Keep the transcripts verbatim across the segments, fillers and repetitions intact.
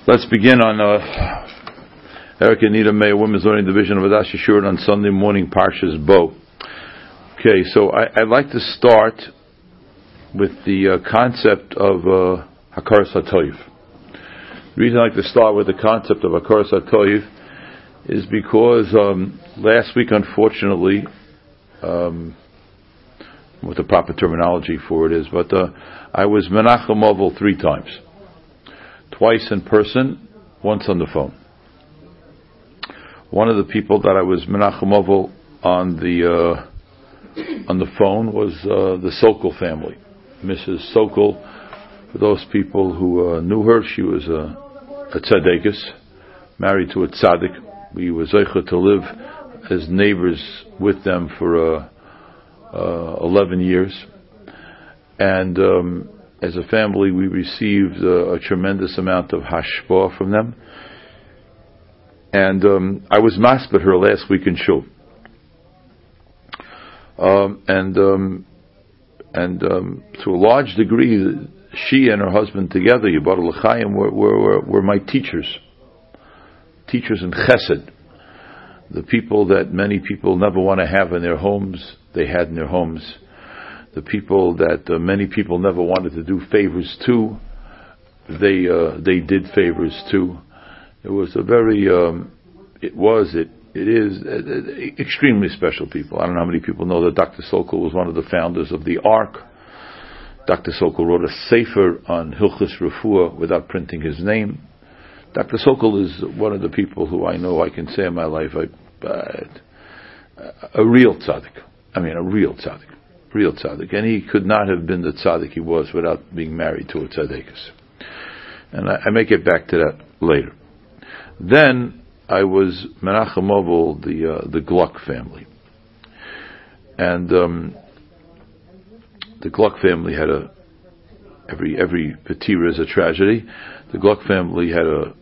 Let's begin on uh, Eric and Nita May, Women's Learning Division of Adash Yeshurun on Sunday morning, Parshas Bo. Okay, so I, I'd like to start with the uh, concept of uh, Hakaras HaToiv. The reason I like to start with the concept of Hakaras HaToiv is because um, last week, unfortunately, um, what the proper terminology for it is, but uh, I was Menachem Oval three times. Twice in person, once on the phone. One of the people that I was Menachem Oval on the uh, on the phone was uh, the Sokol family. Missus Sokol, for those people who uh, knew her, she was a, a tzaddikus, married to a tzaddik. We were zeicha to live as neighbors with them for uh, uh, eleven years. And um, as a family, we received uh, a tremendous amount of hashpah from them. And um, I was masped her last week in Shul. Um, and um, and um, to a large degree, she and her husband together, Yibar L'chaim, were, were, were my teachers. Teachers in Chesed. The people that many people never want to have in their homes, they had in their homes. The people that uh, many people never wanted to do favors to, they uh, they did favors to. It was a very, um, it was, it it is uh, extremely special people. I don't know how many people know that Doctor Sokol was one of the founders of the Ark. Doctor Sokol wrote a sefer on Hilchos Refuah without printing his name. Doctor Sokol is one of the people who I know I can say in my life, I, uh, a real tzaddik. I mean, a real tzaddik. Real tzaddik, and he could not have been the tzaddik he was without being married to a tzaddikus. And I, I may get back to that later. Then I was Menachem Oval, the uh, the Gluck family, and um, the Gluck family had a every every patira is a tragedy. The Gluck family had a,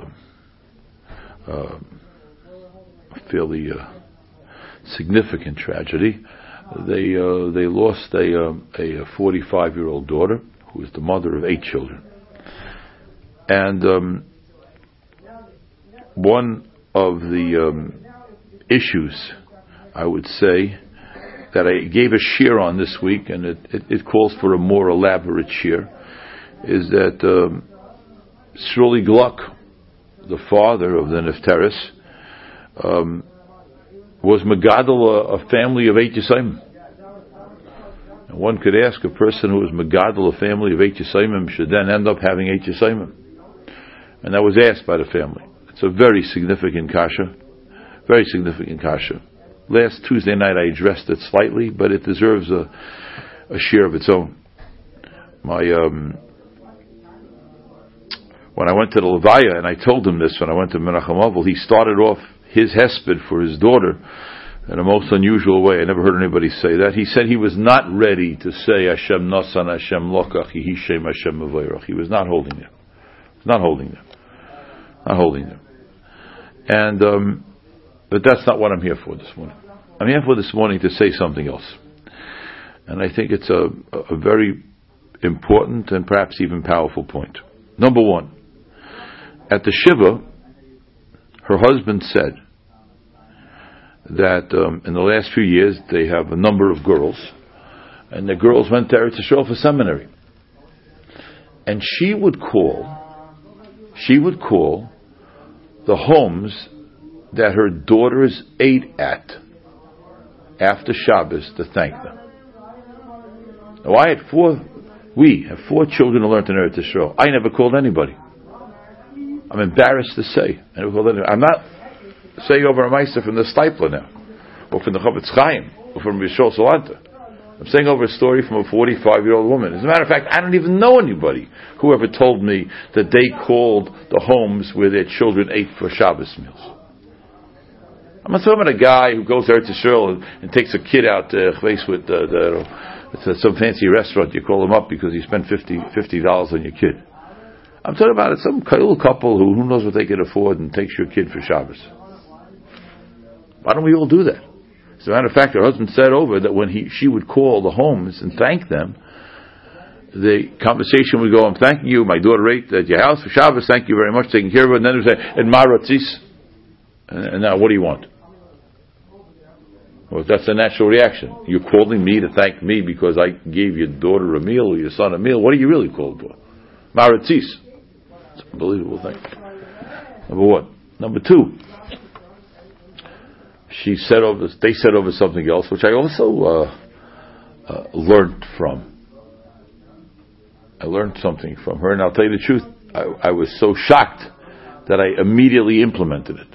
a, a fairly uh, significant tragedy. They uh, they lost a um, a forty-five year old daughter who was the mother of eight children, and um, one of the um, issues I would say that I gave a shir on this week, and it, it, it calls for a more elaborate shir, is that um, Shirley Gluck, the father of the Nefteris, um, was Megadol, a, a family of eight Yisayim. And one could ask, a person who was Megadol, a family of eight Yisayim, should then end up having eight Yisayim. And that was asked by the family. It's a very significant kasha. Very significant kasha. Last Tuesday night I addressed it slightly, but it deserves a, a share of its own. My, um, when I went to the Levaya, and I told him this when I went to Menachem Oval, he started off his hesped for his daughter in a most unusual way. I never heard anybody say that. He said he was not ready to say Hashem Nasan, Hashem Lokach, Yehi Shem Hashem Mevayrach. He was not holding them. Not holding them. Not holding them. And, um, but that's not what I'm here for this morning. I'm here for this morning to say something else. And I think it's a, a very important and perhaps even powerful point. Number one, at the Shiva, her husband said that um, in the last few years they have a number of girls, and the girls went to Eretz Yisrael for seminary. And she would call, she would call the homes that her daughters ate at after Shabbos to thank them. Now I had four, we have four children who learned in Eretz Yisrael. I never called anybody. I'm embarrassed to say. I never called anybody. I'm not saying over a meister from the Stipler now, or from the Chavetz Chaim, or from Yishol Salanta. I'm saying over a story from a forty-five year old woman. As a matter of fact, I don't even know anybody who ever told me that they called the homes where their children ate for Shabbos meals. I'm not talking about a guy who goes there to Yisrael and, and takes a kid out to uh, with uh, the, uh, some fancy restaurant. You call him up because you spent fifty dollars on your kid. I'm talking about some little couple who who knows what they can afford and takes your kid for Shabbos. Why don't we all do that? As a matter of fact, her husband said over that when he she would call the homes and thank them, the conversation would go, I'm thanking you, my daughter ate at your house for Shabbos, thank you very much, taking care of her, and then it would say, and maratzis, and now what do you want? Well, that's a natural reaction. You're calling me to thank me because I gave your daughter a meal or your son a meal. What are you really called for? Maratzis. It's an unbelievable thing. Number one. Number two. She said over, they said over something else, which I also uh, uh, learned from. I learned something from her, and I'll tell you the truth. I, I was so shocked that I immediately implemented it.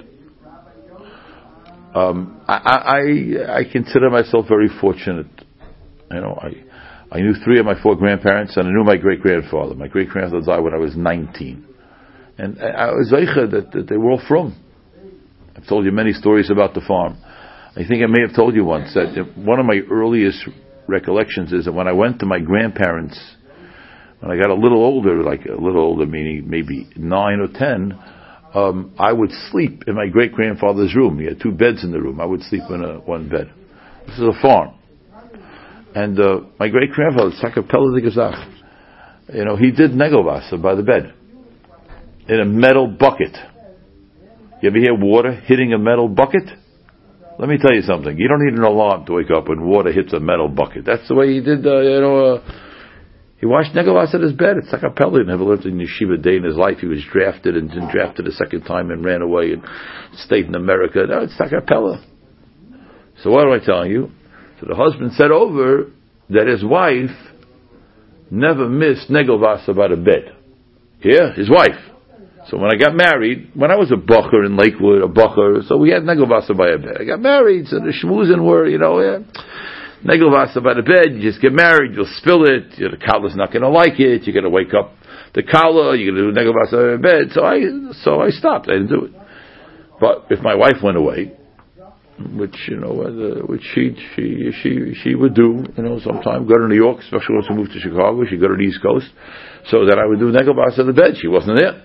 Um, I, I, I consider myself very fortunate. You know, I, I knew three of my four grandparents, and I knew my great grandfather. My great grandfather died when I was nineteen, and I, I was zeicha that, that they were all from. I've told you many stories about the farm. I think I may have told you once that one of my earliest recollections is that when I went to my grandparents, when I got a little older, like a little older, meaning maybe nine or ten. Um, I would sleep in my great grandfather's room. He had two beds in the room. I would sleep in a, one bed. This is a farm, and uh, my great grandfather, Sakapella de Gazach, you know, he did negovasa by the bed in a metal bucket. You ever hear water hitting a metal bucket? Let me tell you something. You don't need an alarm to wake up when water hits a metal bucket. That's the way he did. Uh, you know. Uh, He watched Negovas at his bed. It's like a Pele. He never learned in yeshiva day in his life. He was drafted and then drafted a second time and ran away and stayed in America. No, it's like a Pele. So what am I telling you? So the husband said over that his wife never missed Negovas about a bed. Yeah, his wife. So when I got married, when I was a bacher in Lakewood, a bacher, so we had Negovas by a bed. I got married, so the shmuzin were, you know, yeah. Negovasa by the bed, you just get married, you'll spill it, the kala's not going to like it, you're going to wake up the kala, you're going to do negovasa by the bed, so I, so I stopped, I didn't do it. But if my wife went away, which, you know, uh, which she, she, she, she would do, you know, sometime, go to New York, especially once we moved to Chicago, she'd go to the East Coast, so that I would do negovasa on the bed, she wasn't there.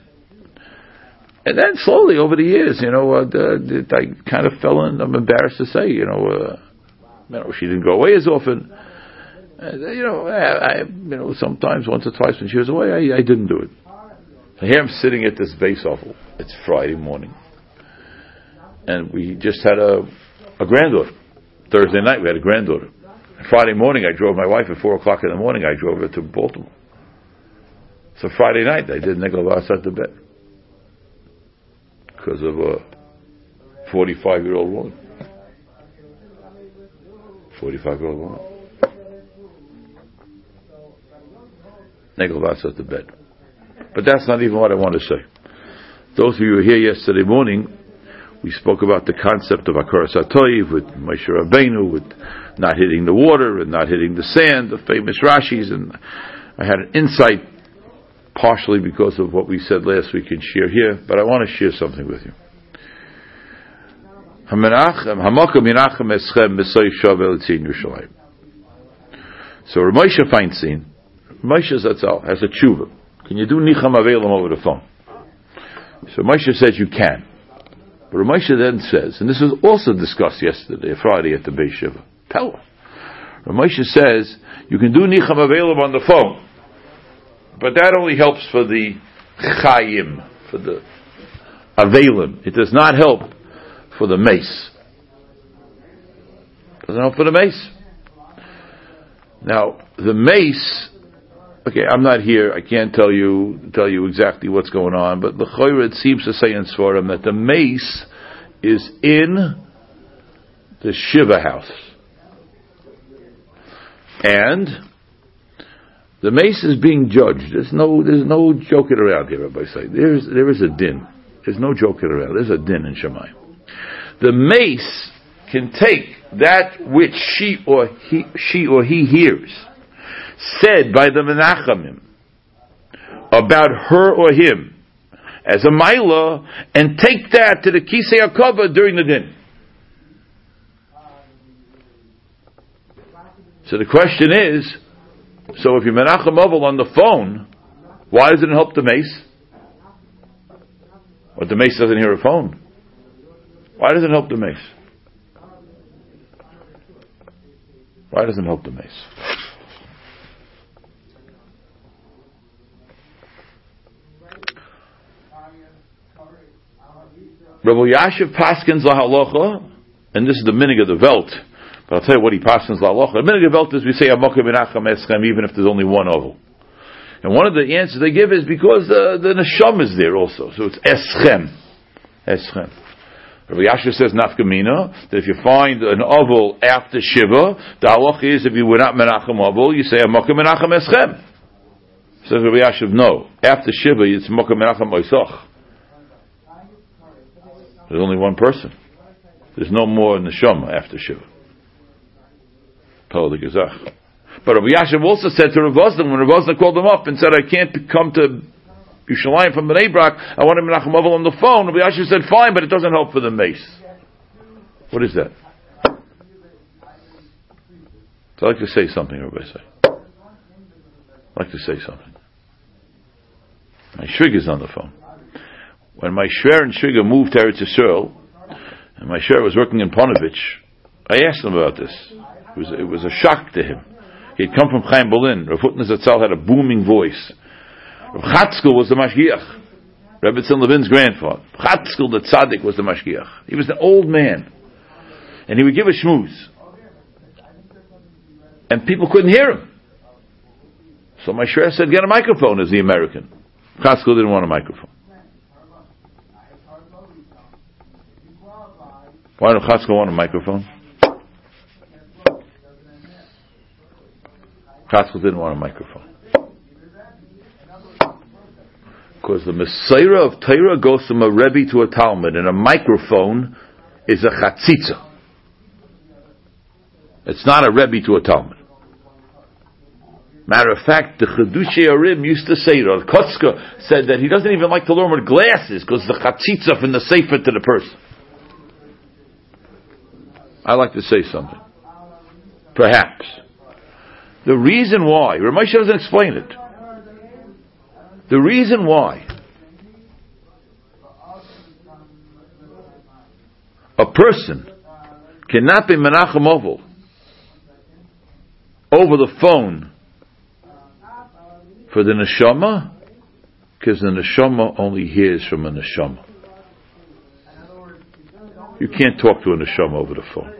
And then slowly over the years, you know, uh, the, the, I kind of fell in, I'm embarrassed to say, you know, uh, You know, she didn't go away as often. Uh, you know, I, I, you know, sometimes once or twice when she was away, I, I didn't do it. So here I'm sitting at this base oval. It's Friday morning, and we just had a a granddaughter. Thursday night we had a granddaughter. Friday morning I drove my wife at four o'clock in the morning. I drove her to Baltimore. So Friday night I did Negovas at the bed because of a forty-five year old woman. forty-five-year-old woman. Negovas at the bed. But that's not even what I want to say. Those of you who were here yesterday morning, we spoke about the concept of Akaras HaToiv with Moshe Rabbeinu, with not hitting the water and not hitting the sand, the famous Rashis, and I had an insight, partially because of what we said last week in Shir here, but I want to share something with you. So Moshe Feinstein, Moshe Zatzal has a tshuva. Can you do Nicham Avelim over the phone? So Moshe says you can. But Moshe then says, and this was also discussed yesterday, Friday at the Beis Shiva, Pella. Moshe says you can do Nicham Avelim on the phone, but that only helps for the Chayim, for the Avelim. It does not help for the mace. Doesn't help for the mace. Now, the mace, okay, I'm not here, I can't tell you tell you exactly what's going on, but the Choyra, it seems to say in Svarim that the mace is in the Shiva house. And the mace is being judged. There's no there's no joking around here, Rabbi say. There's there is a din. There's no joking around. There's a din in Shemayim. The mace can take that which she or he, she or he hears said by the Menachamim about her or him as a Maila and take that to the Kisei HaKavod during the din. So the question is, so if you're Menachem Oval on the phone, why does it help the mace? But the mace doesn't hear a phone. Why does it help the mace? Why doesn't it help the mace? Rabbi Yashiv paskins lahalocha, and this is the minig of the Welt. But I'll tell you what he paskins lahalocha. The minig of the Welt is we say Amokim Menachem Eschem, even if there's only one oval. And one of the answers they give is because the, the neshama is there also, so it's Eschem, Eschem. Rabbi Yashiv says nafkamina that if you find an oval after Shiva, the halacha is if you were not Menachem oval, you say Amokim Menachem Eschem. Says Rabbi Yashiv, no. After Shiva, it's Mokim Menachem Oisach. There's only one person. There's no more neshama after Shiva. But Rabbi Yashiv also said to Rav Vosdan, when Rav Vosdan called him up and said, I can't come to Yerushalayim from Bnei Brak, I want him Menachem Oval on the phone, Rabbi Yashiv said, fine, but it doesn't help for the mace. What is that? So I'd like to say something, Rabbi say. I'd like to say something. My shrig is on the phone. When my shver and shriga moved to Eretz Yisrael, and my shver was working in Ponovich, I asked him about this. It was, it was a shock to him. He had come from Chaim Berlin. Rav Hutner Zatzal had a booming voice. Rav Chatzkel was the mashgiach. Rebbe Tzin Levin's grandfather. Chatzkel the tzaddik was the mashgiach. He was an old man. And he would give a shmooze. And people couldn't hear him. So my shver said, get a microphone as the American. Chatzkel didn't want a microphone. Why did Chatzkel want a microphone? Chatzkel didn't want a microphone. Because the Messiah of Torah goes from a Rebbe to a Talmud, and a microphone is a chatzitza. It's not a Rebbe to a Talmud. Matter of fact, the Chedushei Arim used to say, Rav Kotzka said that he doesn't even like to learn with glasses because the chatzitza from the sefer to the person. I'd like to say something. Perhaps. The reason why, Ramesha doesn't explain it. The reason why a person cannot be Menachem Oval over the phone for the neshama, because the neshama only hears from a neshama. You can't talk to a neshama over the phone.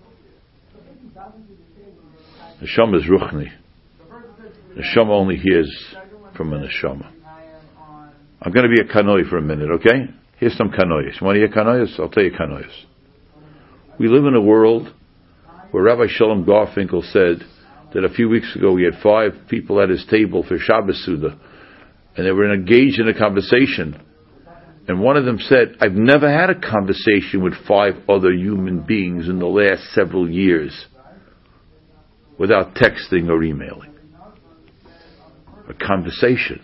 Neshama is ruchni. Neshama only hears from a neshama. I'm going to be a kanoi for a minute, okay? Here's some kanoyas. You want to hear kanoyas? I'll tell you kanoyas. We live in a world where Rabbi Shalom Garfinkel said that a few weeks ago he had five people at his table for Shabbos Suda, and they were engaged in a conversation. And one of them said, I've never had a conversation with five other human beings in the last several years without texting or emailing. A conversation.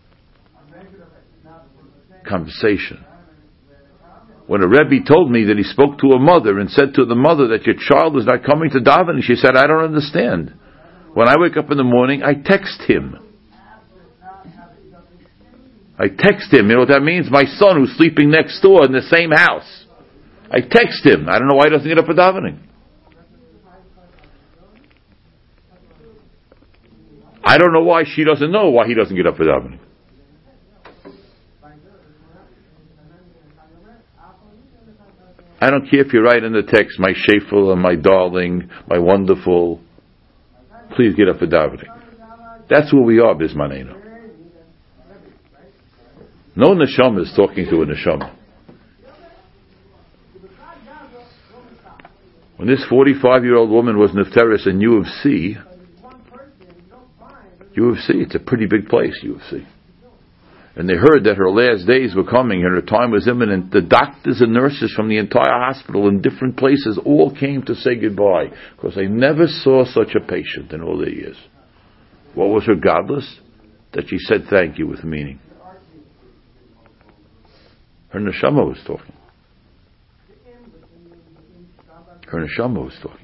Conversation. When a Rebbe told me that he spoke to a mother and said to the mother that your child is not coming to daven, she said, I don't understand. When I wake up in the morning, I text him. I text him. You know what that means? My son who's sleeping next door in the same house. I text him. I don't know why he doesn't get up for davening. I don't know why she doesn't know why he doesn't get up for davening. I don't care if you write in the text, my shefel and my darling, my wonderful. Please get up for davening. That's who we are, Bismanenu. No neshama is talking to a neshama. When this forty-five-year-old woman was nifteris in U of C, U of C, it's a pretty big place, U of C. And they heard that her last days were coming and her time was imminent. The doctors and nurses from the entire hospital in different places all came to say goodbye because they never saw such a patient in all their years. What was her godless? That she said thank you with meaning. Her neshama was talking. Her neshama was talking.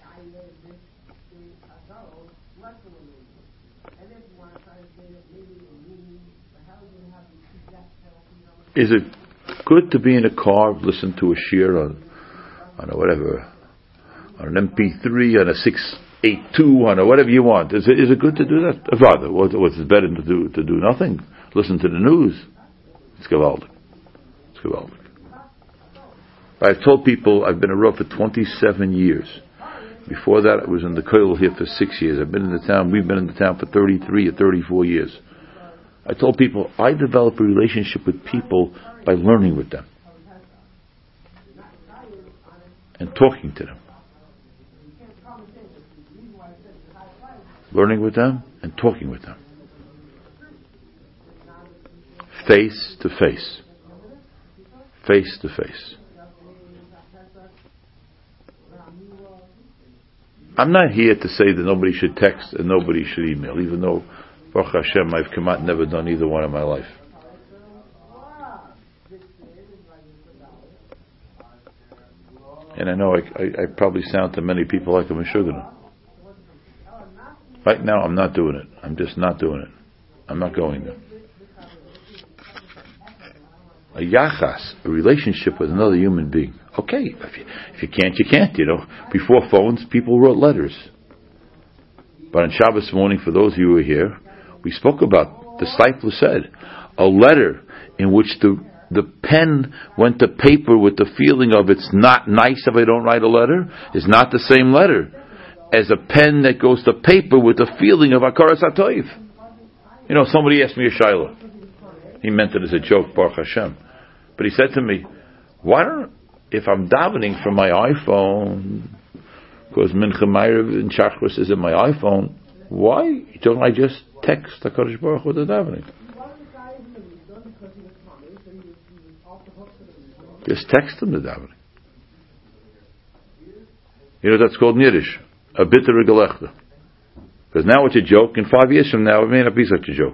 Is it good to be in a car, listen to a shir on, on a whatever, on an M P three, on a six eighty-two, on a whatever you want? Is it, is it good to do that? Rather, what, what's better to do, to do nothing? Listen to the news. It's gewaldig. It's gewaldig. I've told people I've been a Rav for twenty-seven years. Before that, I was in the Koil here for six years. I've been in the town, we've been in the town for thirty-three or thirty-four years. I told people I develop a relationship with people by learning with them and talking to them. Learning with them and talking with them. Face to face. Face to face. I'm not here to say that nobody should text and nobody should email, even though, Baruch Hashem, I've come out and never done either one in my life. And I know I, I, I probably sound to many people like a Meshuggah. Right now, I'm not doing it. I'm just not doing it. I'm not going there. A yachas, a relationship with another human being. Okay, if you, if you can't, you can't, you know. Before phones, people wrote letters. But on Shabbos morning, for those of you who were here, we spoke about, the disciple said, a letter in which the the pen went to paper with the feeling of it's not nice if I don't write a letter, is not the same letter as a pen that goes to paper with the feeling of Hakaras HaTov. You know, somebody asked me a shayla. He meant it as a joke, Baruch Hashem. But he said to me, why don't, if I'm davening from my iPhone, because Mincha Ma'ariv and Shachris is in my iPhone, why don't I just text HaKadosh Baruch Hu with the davening? Just text him the davening. You know, that's called in Yiddish, a bittere Gelächter. Because now it's a joke, and five years from now it may not be such a joke.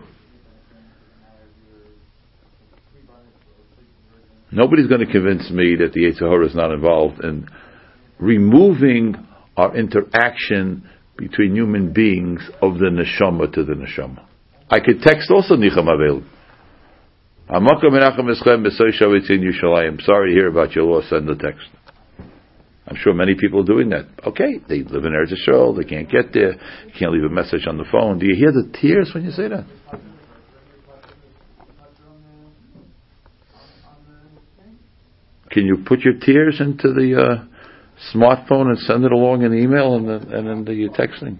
Nobody's going to convince me that the Yetzer Hara is not involved in removing our interaction between human beings of the neshama to the neshama. I could text also Nicham Avel. I'm sorry to hear about your loss. Send the text. I'm sure many people are doing that. Okay, they live in Eretz Yisrael, they can't get there, you can't leave a message on the phone. Do you hear the tears when you say that? Can you put your tears into the uh, smartphone and send it along in email and then, and then the texting?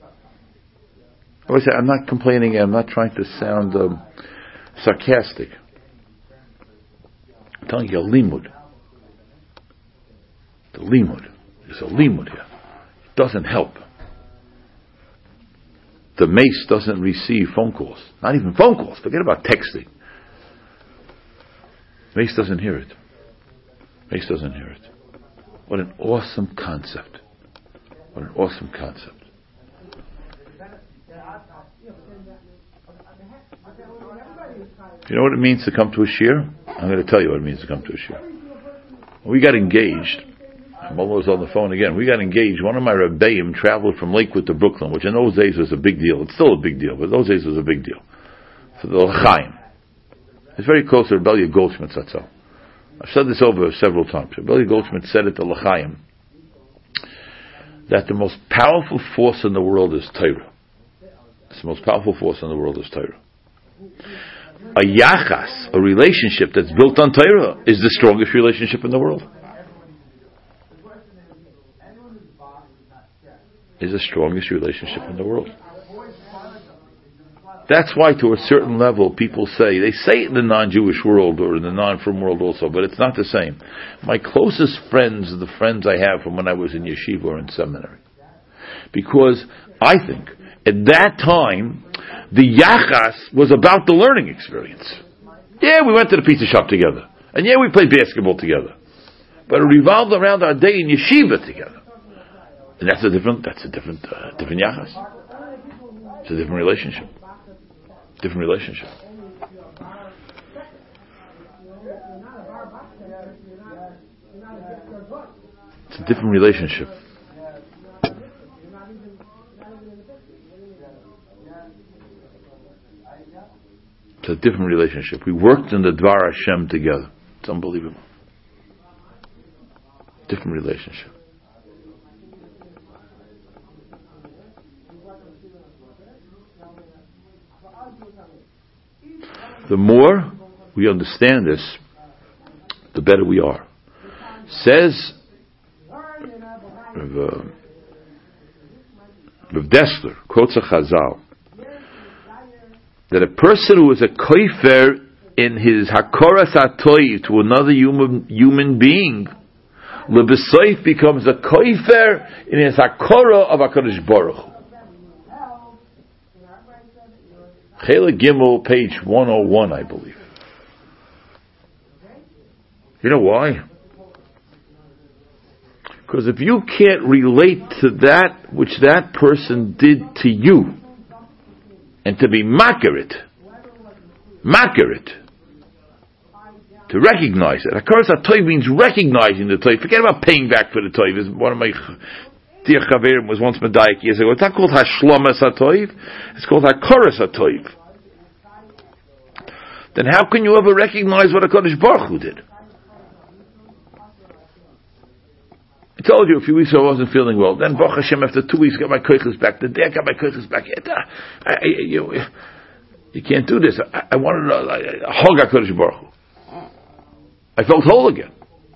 I always say, I'm not complaining, I'm not trying to sound um, sarcastic. I'm telling you a limud. The limud. There's a limud here. It doesn't help. The mace doesn't receive phone calls. Not even phone calls. Forget about texting. Mace doesn't hear it. Mace doesn't hear it. What an awesome concept. What an awesome concept. You know what it means to come to a shir? I'm going to tell you what it means to come to a shir. When we got engaged, I'm almost on the phone again, we got engaged, one of my Rebbeim traveled from Lakewood to Brooklyn, which in those days was a big deal. It's still a big deal, but in those days it was a big deal. For the L'chaim. It's very close to Rebbeinu Goldschmidt, that's all. I've said this over several times. Rebbeinu Goldschmidt said it to L'chaim, that the most powerful force in the world is Torah. It's the most powerful force in the world is Torah. A yachas, a relationship that's built on Torah, is the strongest relationship in the world. Is the strongest relationship in the world. That's why, to a certain level, people say, they say it in the non-Jewish world or in the non-Frum world also, but it's not the same. My closest friends are the friends I have from when I was in yeshiva or in seminary. Because I think, at that time, the yachas was about the learning experience. Yeah, we went to the pizza shop together. And yeah, we played basketball together. But it revolved around our day in yeshiva together. And that's a different, that's a different, uh, different yachas. It's a different relationship. Different relationship. It's a different relationship. It's a different relationship. We worked in the Dvar Hashem together. It's unbelievable. Different relationship. The more we understand this, the better we are. Says Rav, uh, Rav Dessler, quotes a Chazal, that a person who is a koifer in his hakoras atoy to another human human being, lebesoif becomes a koifer in his hakora of HaKadosh Baruch Hu. Chela Gimel, page one oh one, I believe. You know why? Because if you can't relate to that which that person did to you, and to be makir it, makir it, to recognize it. Hakaras HaTov means recognizing the Tov. Forget about paying back for the Tov. One of my dear Chaverim was once Medayik years ago. It's not called Hashlomas HaTov. It's called Hakaras HaTov. Then how can you ever recognize what HaKadosh Baruch Hu did? I told you a few weeks ago I wasn't feeling well. Then Baruch Hashem, after two weeks, got my koiches back. The day I got my koiches back, I, I, you, you can't do this. I, I wanted to hug HaKadosh Baruch Hu. I felt whole again.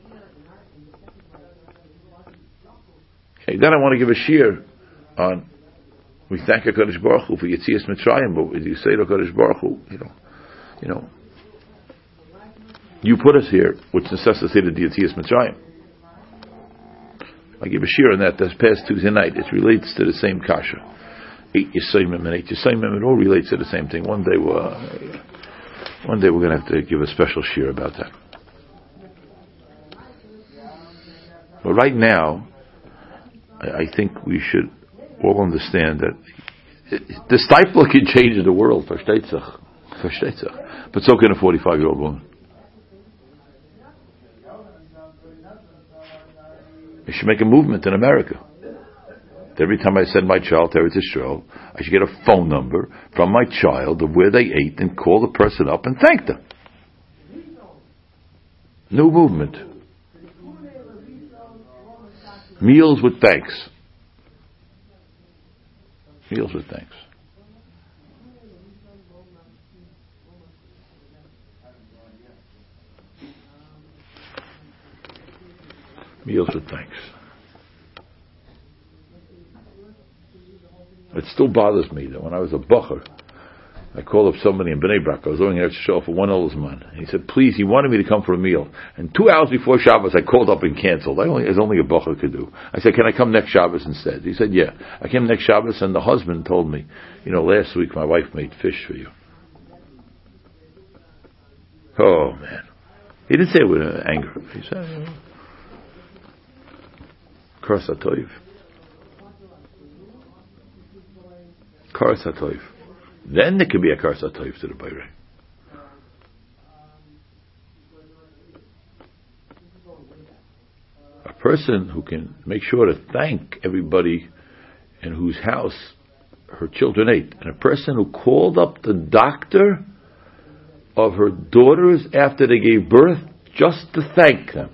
Okay, then I want to give a shir on, we thank HaKadosh Baruch Hu for Yetzias Mitzrayim, but when you say to HaKadosh Baruch Hu, you know, you know, you put us here, which necessitated the Yetzias Mitzrayim. I give a shir on that this past Tuesday night. It relates to the same kasha. Eight Yisayimim and eight Yisayimim, it all relates to the same thing. One day, we're, uh, one day we're going to have to give a special shir about that. But right now, I think we should all understand that the stifler can change the world, versteht sich, versteht sich. But so can a forty-five-year-old woman. We should make a movement in America. Every time I send my child to Eretz Yisrael, I should get a phone number from my child of where they ate and call the person up and thank them. New movement. Meals with thanks. Meals with thanks. Meals with thanks. It still bothers me that when I was a bacher, I called up somebody in Bnei Brak. I was going there to show for one old man. And he said, please, he wanted me to come for a meal. And two hours before Shabbos, I called up and canceled. I only, as only a bacher could do. I said, can I come next Shabbos instead? He said, yeah. I came next Shabbos, and the husband told me, you know, last week my wife made fish for you. Oh, man. He didn't say it with anger. He said, Karas HaTov. Karas HaTov. Then there can be a Karas HaTov to the Bayrei. A person who can make sure to thank everybody in whose house her children ate, and a person who called up the doctor of her daughters after they gave birth just to thank them,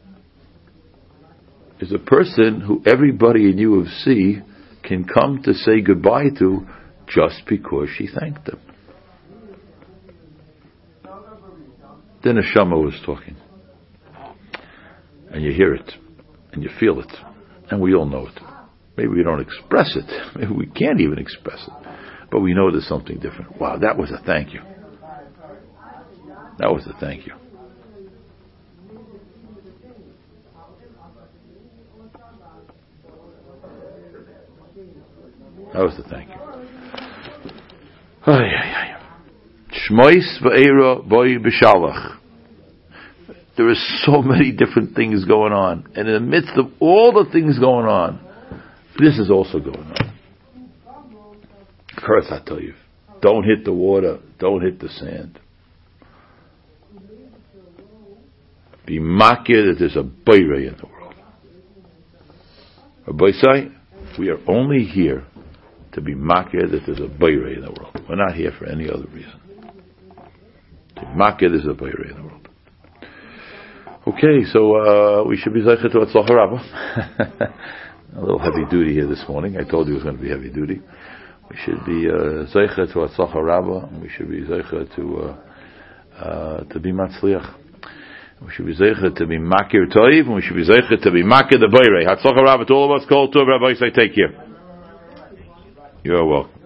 is a person who everybody in U of C can come to say goodbye to just because she thanked them. Then a Neshama was talking. And you hear it. And you feel it. And we all know it. Maybe we don't express it. Maybe we can't even express it. But we know there's something different. Wow, that was a thank you. That was a thank you. That was the thank you. Shmois v'eira boi b'shalach. There are so many different things going on, and in the midst of all the things going on, this is also going on. Karas HaTov. Don't hit the water. Don't hit the sand. Be makir that there's a bayrei in the world. Rabbi say, we are only here to be makir that there's a bayrei in the world. We're not here for any other reason. To makir there's a bayrei in the world. Okay, so uh, we should be zeicher to Atzlacha Rabbah. A little heavy duty here this morning. I told you it was going to be heavy duty. We should be zeicher uh, to Atzlacha Rabbah, and we should be zeicher to uh, uh, to be matzliach. We should be zeicher to be makir toiv, and we should be zeicher to be makir the boirei. Hatzlacha Rabbah to all of us. Kol tov, Rabbi, say take care. You're welcome.